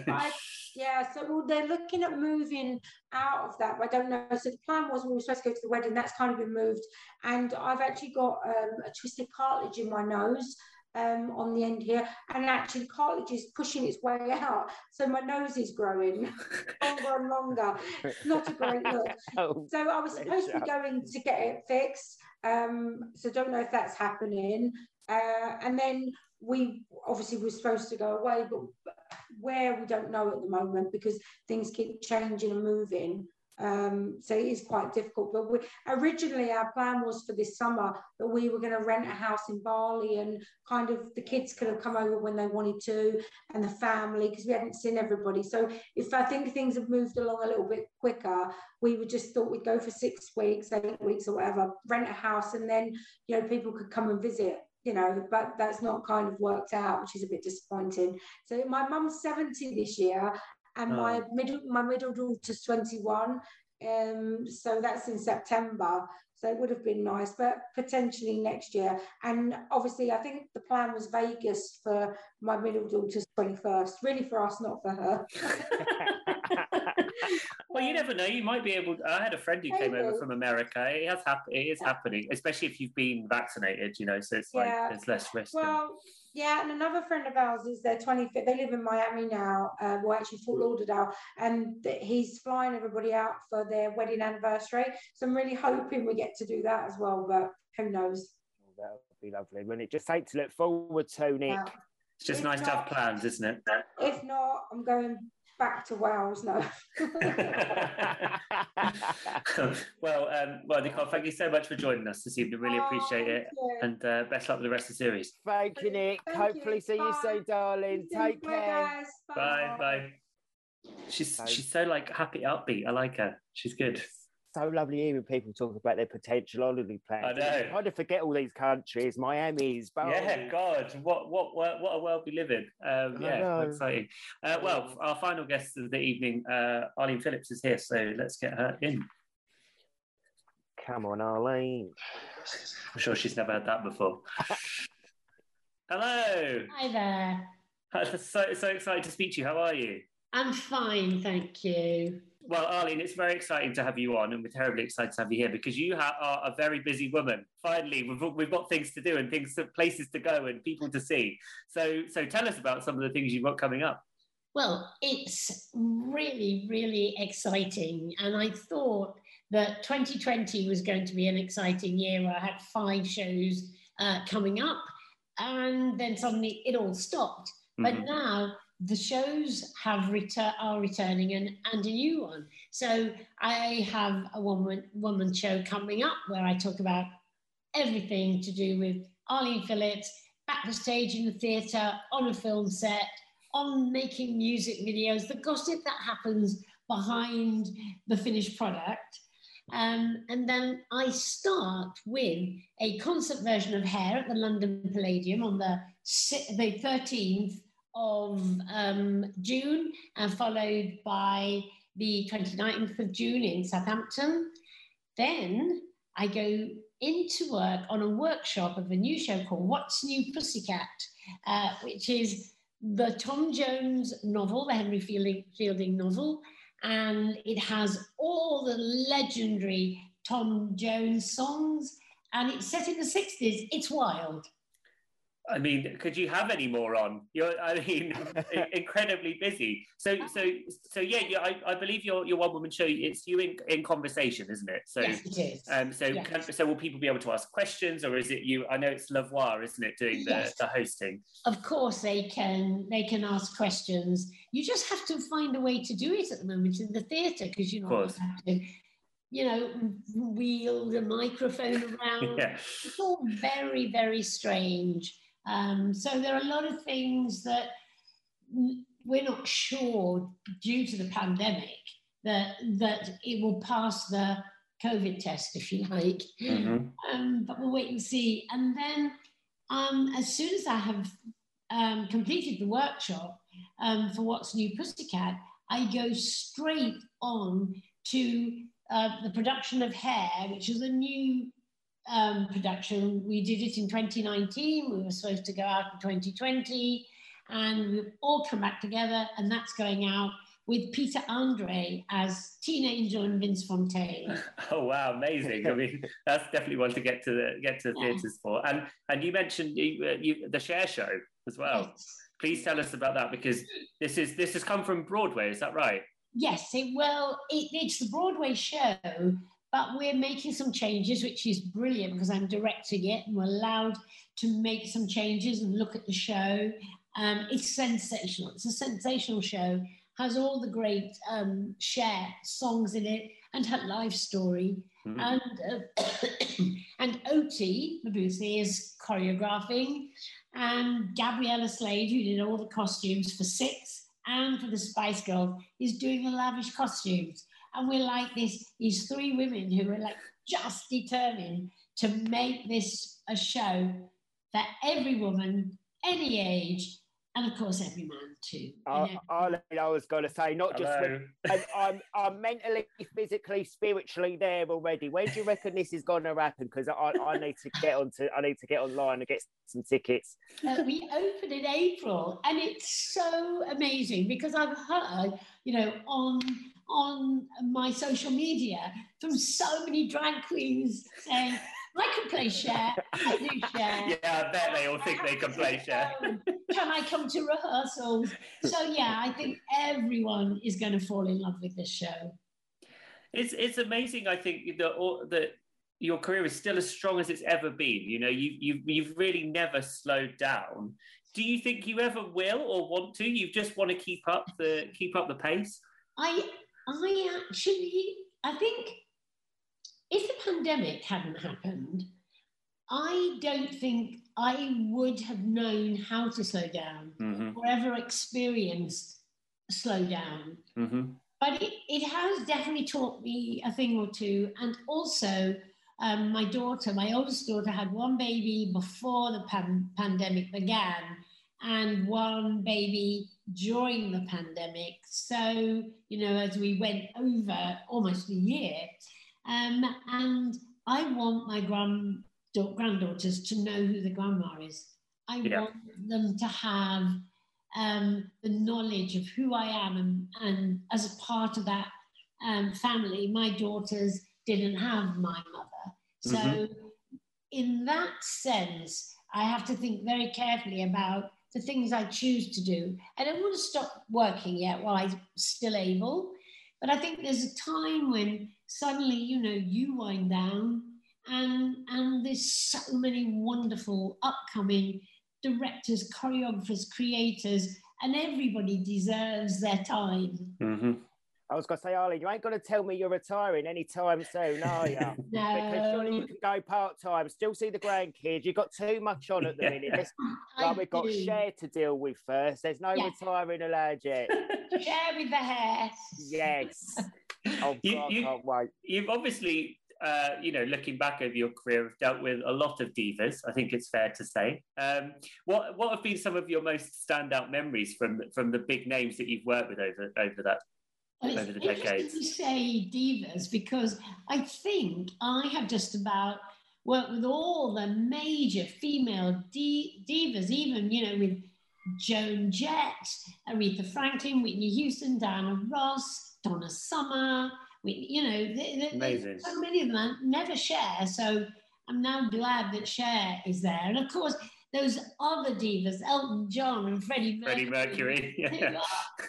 So they're looking at moving out of that, but I don't know. So the plan was we were supposed to go to the wedding. That's kind of been moved, and I've actually got a twisted cartilage in my nose. On the end here, and actually cartilage is pushing its way out, so my nose is growing longer and longer. Not a great look. So I was supposed to be going to get it fixed, so don't know if that's happening. And then we obviously were supposed to go away, but where we don't know at the moment because things keep changing and moving. So it is quite difficult, but originally our plan was for this summer that we were going to rent a house in Bali, and kind of the kids could have come over when they wanted to, and the family, because we hadn't seen everybody. So if I think things have moved along a little bit quicker, we would just thought we'd go for 6 weeks, 8 weeks or whatever, rent a house, and then people could come and visit. But that's not kind of worked out, which is a bit disappointing. So my mum's 70 this year, and my middle daughter's 21, so that's in September. So it would have been nice, but potentially next year. And obviously, I think the plan was Vegas for my middle daughter's 21st. Really for us, not for her. Well, you never know. You might be able. I had a friend who came over from America. It is happening, especially if you've been vaccinated. So it's like there's less risk. Well. Yeah, and another friend of ours is their 25th. They live in Miami now, actually Fort Lauderdale, and he's flying everybody out for their wedding anniversary. So I'm really hoping we get to do that as well, but who knows? That would be lovely. Wouldn't it? Just something to look forward to, Nick. Yeah. It's just nice to have plans, isn't it? If not, I'm going back to Wales now. Well, Nicole, thank you so much for joining us this evening. Really appreciate it. And best luck with the rest of the series. Thank you, Nick. Hopefully see you soon, darling. Take care. Bye. She's so like happy, upbeat. I like her. She's good. So lovely hearing people talk about their potential holiday plans. I know. I kind of forget all these countries. Miami's, Bali. Yeah, God, what a world we live in. Yeah, exciting. Well, our final guest of the evening, Arlene Phillips, is here, so let's get her in. Come on, Arlene. I'm sure she's never heard that before. Hello. Hi there. So excited to speak to you. How are you? I'm fine, thank you. Well, Arlene, it's very exciting to have you on, and we're terribly excited to have you here because you are a very busy woman. Finally, we've got things to do and places to go and people to see. So tell us about some of the things you've got coming up. Well, it's really, really exciting. And I thought that 2020 was going to be an exciting year where I had 5 shows coming up, and then suddenly it all stopped. But now the shows are returning and a new one. So I have a woman show coming up where I talk about everything to do with Arlene Phillips, backstage in the theatre, on a film set, on making music videos, the gossip that happens behind the finished product. And then I start with a concert version of Hair at the London Palladium on the 13th of June, and followed by the 29th of June in Southampton. Then I go into work on a workshop of a new show called What's New Pussycat, which is the Tom Jones novel, the Henry Fielding novel, and it has all the legendary Tom Jones songs, and it's set in the 60s. It's wild. I mean, could you have any more on? Incredibly busy. So yeah. I believe your one-woman show. It's you in conversation, isn't it? So, yes, it is. So will people be able to ask questions, or is it you? I know it's Lavoir, isn't it, doing the hosting? Of course, they can ask questions. You just have to find a way to do it at the moment in the theatre, because you have to, wheel the microphone around. Yeah. It's all very, very strange. So there are a lot of things that we're not sure, due to the pandemic, that it will pass the COVID test, if you like. But we'll wait and see. And then as soon as I have completed the workshop for What's New Pussycat, I go straight on to the production of Hair, which is a new production. We did it in 2019. We were supposed to go out in 2020, and we've all come back together, and that's going out with Peter Andre as Teen Angel and Vince Fontaine. Oh wow, amazing! I mean, that's definitely one to get to the theatres for. And you mentioned the Cher show as well. Yes. Please tell us about that, because this has come from Broadway. Is that right? Yes. It's the Broadway show. But we're making some changes, which is brilliant because I'm directing it and we're allowed to make some changes and look at the show. It's sensational. It's a sensational show. Has all the great Cher songs in it and her life story. And Oti Mabuse is choreographing, and Gabriella Slade, who did all the costumes for Six and for the Spice Girls, is doing the lavish costumes. And we're like these 3 women who are like just determined to make this a show for every woman, any age, and of course every man too. I was going to say, not just I'm mentally, physically, spiritually there already. When do you reckon this is going to happen? Because I need to get online and get some tickets. We open in April, and it's so amazing because I've heard, on my social media from so many drag queens saying, I can play Cher, I do Cher. Yeah, I bet they all think they can play Cher. Can I come to rehearsals? So yeah, I think everyone is going to fall in love with this show. It's amazing, I think, that your career is still as strong as it's ever been. You've really never slowed down. Do you think you ever will or want to? You just want to keep up the pace? I think if the pandemic hadn't happened, I don't think I would have known how to slow down or ever experienced slow down. Mm-hmm. But it has definitely taught me a thing or two. And also, my oldest daughter, had one baby before the pandemic began and one baby during the pandemic. So, as we went over almost a year, and I want my granddaughters to know who the grandma is. I want them to have the knowledge of who I am, and as a part of that family, my daughters didn't have my mother. So in that sense, I have to think very carefully about the things I choose to do. I don't want to stop working yet while I'm still able, but I think there's a time when suddenly, you wind down, and there's so many wonderful upcoming directors, choreographers, creators, and everybody deserves their time. Mm-hmm. I was going to say, Arlene, you ain't going to tell me you're retiring anytime soon, are you? No. Because surely you can go part-time, still see the grandkids. You've got too much on at the minute. We've got Cher to deal with first. There's no retiring allowed yet. Cher with the hair. Yes. Oh, God, I can't wait. You've obviously, looking back over your career, have dealt with a lot of divas, I think it's fair to say. What have been some of your most standout memories from the big names that you've worked with over the decades? You say divas, because I think I have just about worked with all the major female divas, even, with Joan Jett, Aretha Franklin, Whitney Houston, Diana Ross, Donna Summer. Amazing. So many of them never Cher. So I'm now glad that Cher is there. And of course, those other divas, Elton John and Freddie Mercury. Yeah.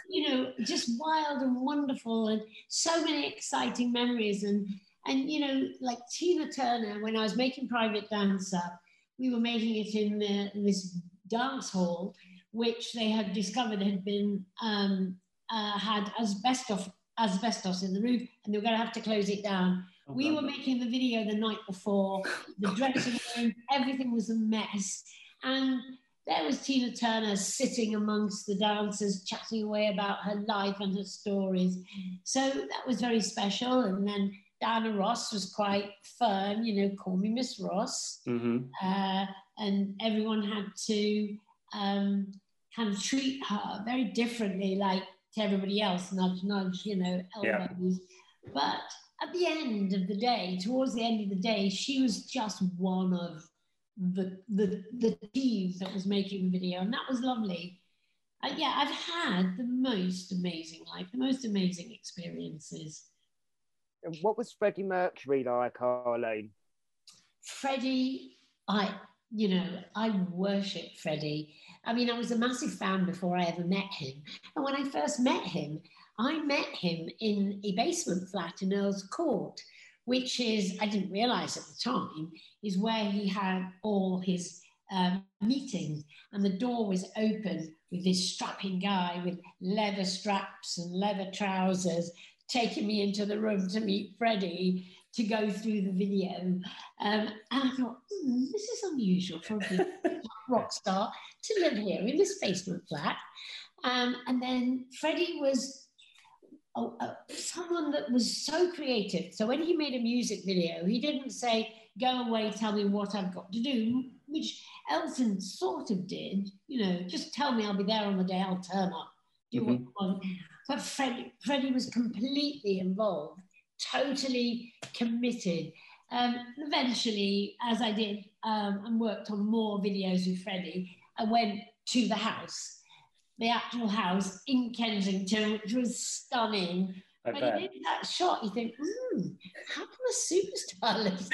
Just wild and wonderful, and so many exciting memories. And like Tina Turner, when I was making Private Dancer, we were making it in this dance hall, which they had discovered had been had asbestos in the roof, and they were going to have to close it down. We were making the video the night before, the dressing room, everything was a mess. And there was Tina Turner sitting amongst the dancers, chatting away about her life and her stories. So that was very special. And then Diana Ross was quite firm, call me Miss Ross. Mm-hmm. And everyone had to kind of treat her very differently, like to everybody else, nudge, elbows. Yeah. But at the end of the day, towards the end of the day, she was just one of the team that was making the video, and that was lovely. I've had the most amazing life, the most amazing experiences. And what was Freddie Mercury like, Arlene? Freddie, I worship Freddie. I mean, I was a massive fan before I ever met him. And when I first met him, I met him in a basement flat in Earl's Court, which is, I didn't realise at the time, is where he had all his meetings. And the door was open with this strapping guy with leather straps and leather trousers taking me into the room to meet Freddie to go through the video. And I thought, this is unusual for a big rock star to live here in this basement flat. And then Freddie was someone that was so creative. So when he made a music video, he didn't say, go away, tell me what I've got to do, which Elton sort of did, just tell me I'll be there on the day, I'll turn up, do what you want. But Freddie was completely involved, totally committed. Eventually, as I did and worked on more videos with Freddie, I went to the house, the actual house in Kensington, which was stunning. When you did that shot, you think, how come a superstar lives?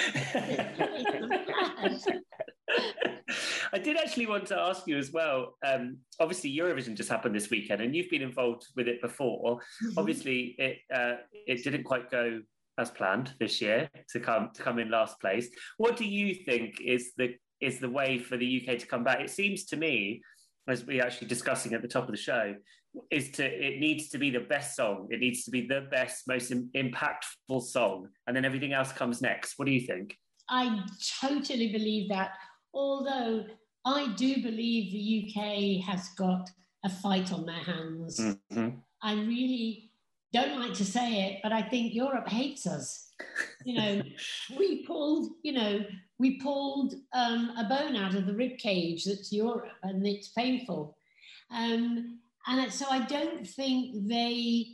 I did actually want to ask you as well. Obviously, Eurovision just happened this weekend, and you've been involved with it before. Mm-hmm. Obviously, it didn't quite go as planned this year to come in last place. What do you think is the way for the UK to come back? It seems to me, as we were actually discussing at the top of the show, it needs to be the best song. It needs to be the best, most impactful song, and then everything else comes next. What do you think? I totally believe that, although I do believe the UK has got a fight on their hands. Mm-hmm. I really don't like to say it, but I think Europe hates us. You know, we pulled a bone out of the rib cage that's Europe, and it's painful. And so I don't think they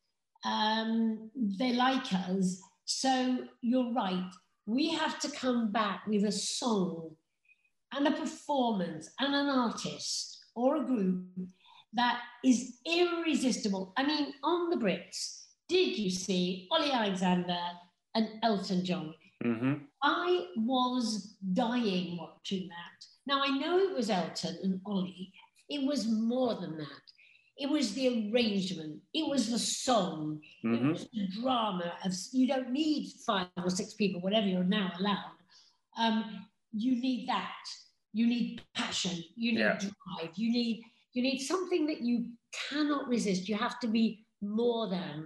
like us. So you're right. We have to come back with a song and a performance and an artist or a group that is irresistible. I mean, on the Brits, did you see Ollie Alexander and Elton John? Mm-hmm. I was dying watching that. Now, I know it was Elton and Ollie. It was more than that. It was the arrangement. It was the song. Mm-hmm. It was the drama. You don't need 5 or 6 people, whatever you're now allowed. You need that. You need passion. You need drive. You need something that you cannot resist. You have to be more than.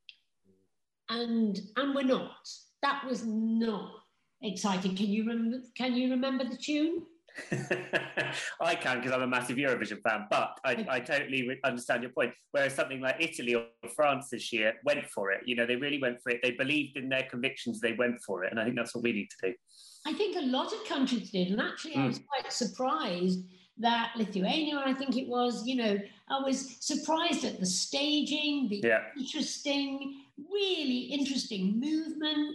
And we're not. That was not exciting. Can you remember the tune? I can, because I'm a massive Eurovision fan, but I totally understand your point. Whereas something like Italy or France this year went for it. You know, they really went for it. They believed in their convictions. They went for it. And I think that's what we need to do. I think a lot of countries did. And actually, I was quite surprised that Lithuania, I think it was, you know, I was surprised at the staging, the really interesting movement.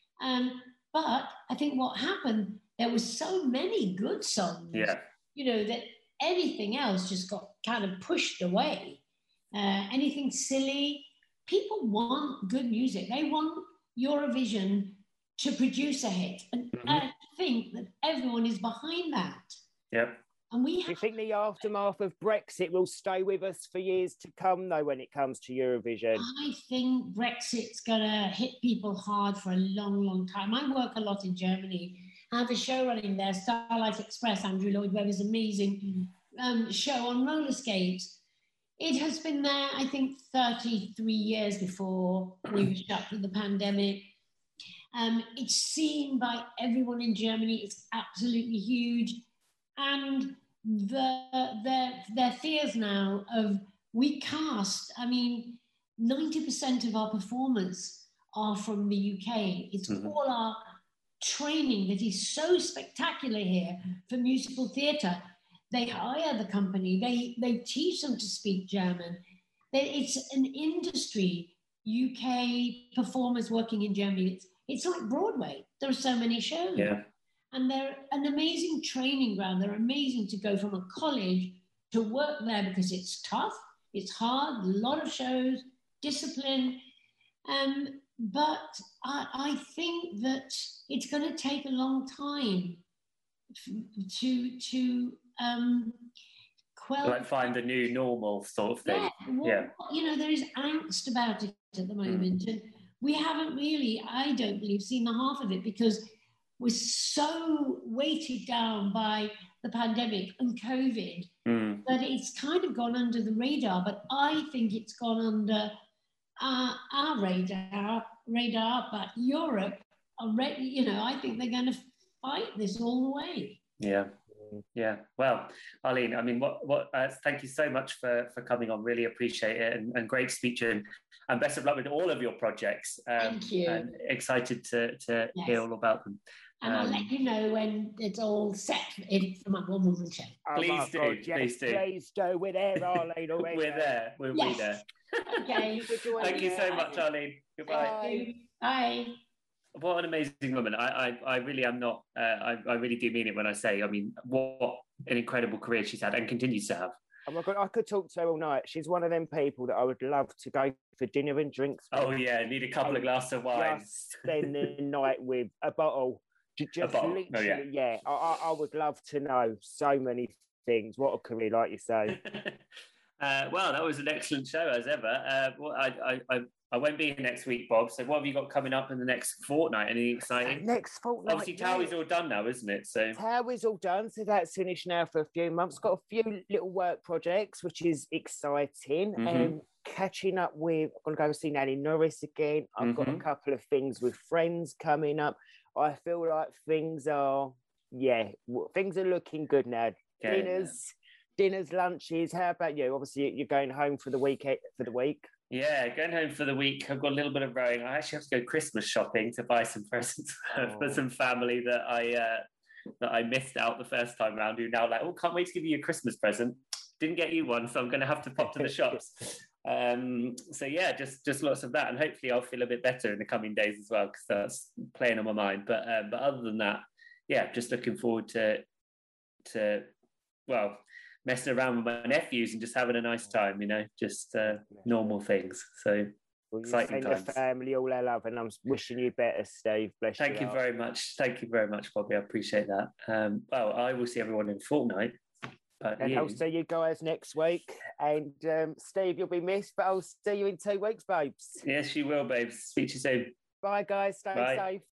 But I think what happened, there was so many good songs, you know, that anything else just got kind of pushed away. Anything silly. People want good music. They want Eurovision to produce a hit. And I think that everyone is behind that. Yep. And do you think the aftermath of Brexit will stay with us for years to come, though, when it comes to Eurovision? I think Brexit's going to hit people hard for a long, long time. I work a lot in Germany. I have a show running there, Starlight Express, Andrew Lloyd Webber's amazing show on roller skates. It has been there, I think, 33 years before we were shut for the pandemic. It's seen by everyone in Germany. It's absolutely huge. And their fears now of we cast, I mean, 90% of our performers are from the UK. It's all our training that is so spectacular here for musical theatre. They hire the company, they teach them to speak German. It's an industry, UK performers working in Germany. It's like Broadway. There are so many shows. Yeah. And they're an amazing training ground. They're amazing to go from a college to work there because it's tough, it's hard, a lot of shows, discipline. But I think that it's going to take a long time to quell. Like find a new normal sort of thing. You know, there is angst about it at the moment. And we haven't really, I don't believe, seen the half of it because we're so weighted down by the pandemic and COVID that it's kind of gone under the radar. But I think it's gone under our radar. But Europe, you know, I think they're going to fight this all the way. Yeah. Yeah. Well, Arlene, I mean, thank you so much for coming on. Really appreciate it, and great speech, and best of luck with all of your projects. Thank you. And excited to hear all about them. And I'll let you know when it's all set for my one woman show. Please do. Please do. We're there, Arlene. Already. We're there. We'll be there. Okay. Thank you so much, Arlene. Goodbye. Bye. What an amazing woman. I really am not, I really do mean it when I say, I mean, what an incredible career she's had and continues to have. Oh my God, I could talk to her all night. She's one of them people that I would love to go for dinner and drinks with. Oh yeah, need a couple of glasses of wine. Just spend the night with a bottle. Just literally, yeah. I would love to know so many things. What a career, like you say. Well, that was an excellent show as ever. Well, I won't be here next week, Bob. So what have you got coming up in the next fortnight? Anything exciting? Next fortnight. Obviously, Towie's all done now, isn't it? So Towie's all done. So that's finished now for a few months. Got a few little work projects, which is exciting. And catching up with, I'm going to go see Nanny Norris again. I've got a couple of things with friends coming up. I feel like things are looking good now. dinners, lunches. How about you? Obviously, you're going home for the week. Yeah, going home for the week. I've got a little bit of rowing. I actually have to go Christmas shopping to buy some presents for some family that I missed out the first time round. Who now like, oh, can't wait to give you a Christmas present. Didn't get you one, so I'm going to have to pop to the shops. So yeah, just lots of that, and hopefully I'll feel a bit better in the coming days as well, because that's playing on my mind. But other than that, yeah, just looking forward to messing around with my nephews and just having a nice time, just normal things. So exciting times. The family all our love, and I'm wishing you better, Steve. Bless you. Thank you very much. Thank you very much, Bobby. I appreciate that. Well, I will see everyone in a fortnight. And I'll see you guys next week. And Steve, you'll be missed, but I'll see you in 2 weeks, babes. Yes, you will, babes. Speak to you soon. Bye, guys. Stay safe.